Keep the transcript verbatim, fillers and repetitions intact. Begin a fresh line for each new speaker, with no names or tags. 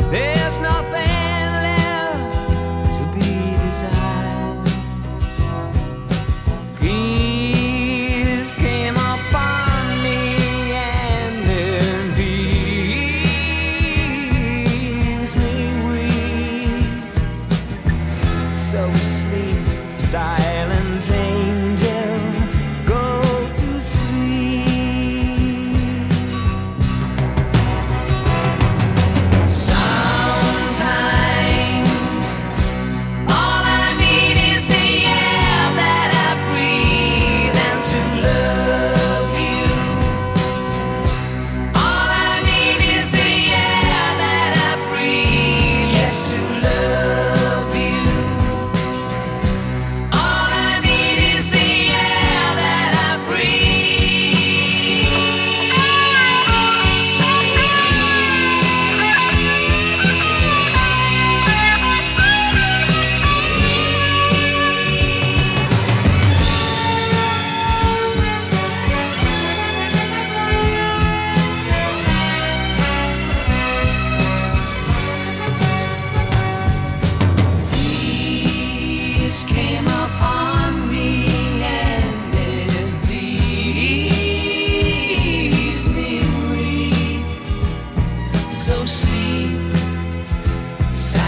There's nothing left to be desired. Peace came upon me and then peace me weak. So sleep, silent angel, go to sleep. Sometimes all I need is the air that I breathe and to love you. All I need is the air that I breathe, yes, to love you. All I need is the air that I Peace came upon me and it pleased me weak. So sleep,